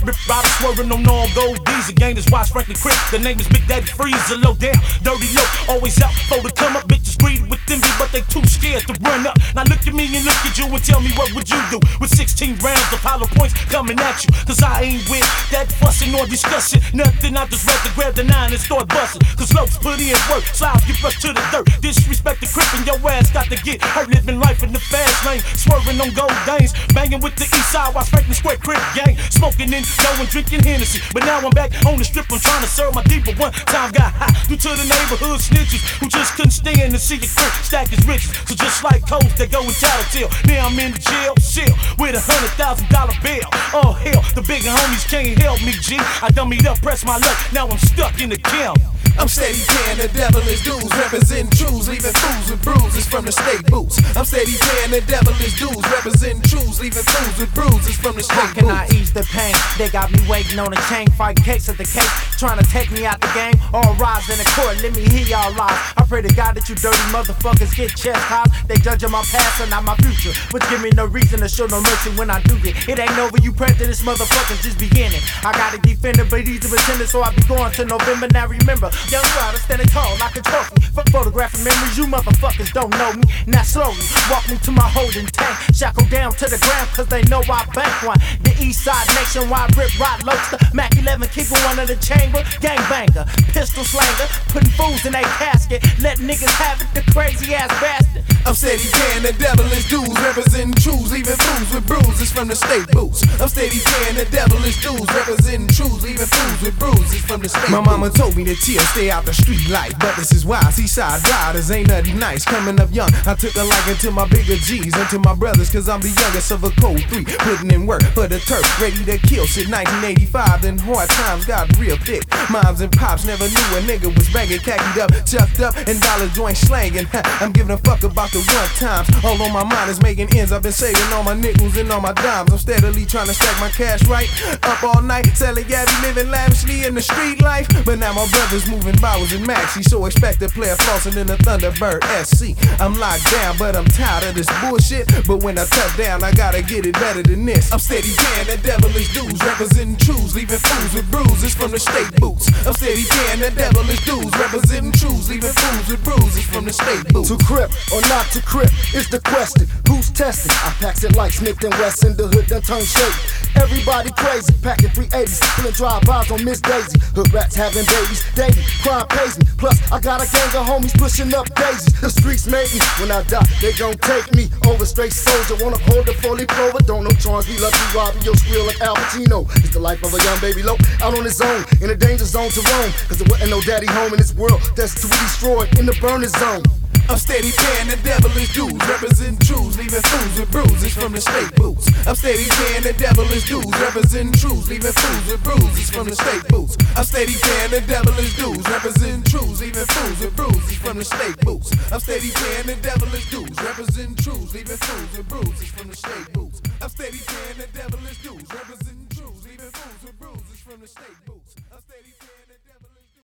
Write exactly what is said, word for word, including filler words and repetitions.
Rip rider swerving on all gold D's. Again, is watch Franklin Crick. The name is Big Daddy Freezer. Low down, dirty low, always out for the come up. Bitches greedy with envy, but they too scared to run up. Now look at me and look at you and tell me what would you do with sixteen rounds of hollow points coming at you? Cause I ain't with that fussing or discussion. Nothing, I just rather grab the nine and start busting. Cause Lopes put in work, slides get rushed to the dirt. Disrespect the crip and your ass got to get hurt. Living life in the fast lane, swerving on gold dames. Banging with the east side while Franklin Square Crip gang. Smoking and going, drinking Hennessy. But now I'm back on the strip, I'm trying to serve my deeper. One time got hot due to the neighborhood snitches who just couldn't stand to see a crip stack his riches. So just like codes that go and tattletale, now I'm in the jail cell with a hundred thousand dollar bill. Oh hell, the bigger homies can't help me, G. I dummied up, pressed my luck, now I'm stuck in the county. I'm steady paying the devilish dues, representing truths, leaving fools with bruises from the state boots. I'm steady paying the devilish dues, representing truths, leaving fools with bruises from the state How can boots. I ease the pain? They got me waiting on a chain, fight case of the case, trying to take me out the game. All rise in the court, let me hear y'all lies. I pray to God that you dirty motherfuckers get chastised. They judging my past and not my future, which give me no reason to show no mercy when I do it. It ain't over, you prejudice motherfuckers just beginning. I gotta defend it, but easy pretending, so I be going to November. Now remember, young rider standing tall like a trophy. For photographing memories, you motherfuckers don't know me. Now slowly, walk me to my holding tank. Shackle down to the ground, cause they know I bank one. The east side nationwide rip rot lobster. Mac eleven keeping one in the chamber. Gangbanger, pistol slanger, putting fools in a casket. Let niggas have it, the crazy ass bastard. I'm steady paying the devilish dues, representing truths, leaving fools with bruises from the state boots. I'm steady paying the devilish dues, representing truths, leaving fools with bruises from the state. My mama told me to chill, stay out the street life, but this is why seaside riders ain't nothing nice. Coming up young, I took a liking to my bigger G's and to my brothers, cause I'm the youngest of a cold three. Putting in work for the turf, ready to kill shit. nineteen eighty-five, then hard times got real thick. Moms and pops never knew a nigga was banging, khaki up, chucked up, and dollar joint slanging. I'm giving a fuck about the one times. All on my mind is making ends. I've been saving all my nickels and all my dimes. I'm steadily trying to stack my cash right. Up all night, selling Gabby, living lavishly in the street life. But now my brother's moving Bowers and Maxie, so expect to play a flossing in the Thunderbird S C. I'm locked down, but I'm tired of this bullshit. But when I touch down, I gotta get it better than this. I'm steady paying the devilish dues, representing truths, leaving fools with bruises from the state boots. I'm steady paying the devilish dues, representing truths, leaving fools with bruises from the state boots. To crip or not to crip is the question. Who's testing? I packs it like Smith and Wesson. The hood done turned shady. Everybody crazy, packing three eighties, pulling drive-bys on Miss Daisy. Hood rats having babies, daily, crime pays me. Plus, I got a gang of homies pushing up daisies. The streets made me, when I die, they gon' take me over. Straight soldier, wanna hold the fully clover. Don't know charge me, lucky Robbie, yo, squeal like Al Pacino. It's the life of a young baby low, out on his own, in a danger zone to roam. Cause there wasn't no daddy home in this world, that's to be destroyed in the burner zone. I'm steady paying the devilish dues, representing truths, leaving fools with bruises from the state boots. I'm steady paying the devilish dues, representing truths, leaving fools with bruises from the state boots. I'm steady paying the devilish dues, representing truths, leaving fools with bruises from the state boots. I'm steady paying the devilish dues, representing truths, leaving fools with bruises from the state boots. I'm steady paying the devilish dues, representing truths, leaving fools with bruises from the state boots.